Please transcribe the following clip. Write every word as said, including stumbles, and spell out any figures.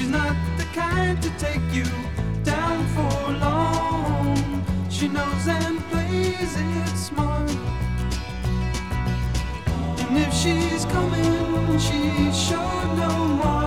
She's not the kind to take you down for long. She knows and plays it smart. And if she's coming, she's sure no more.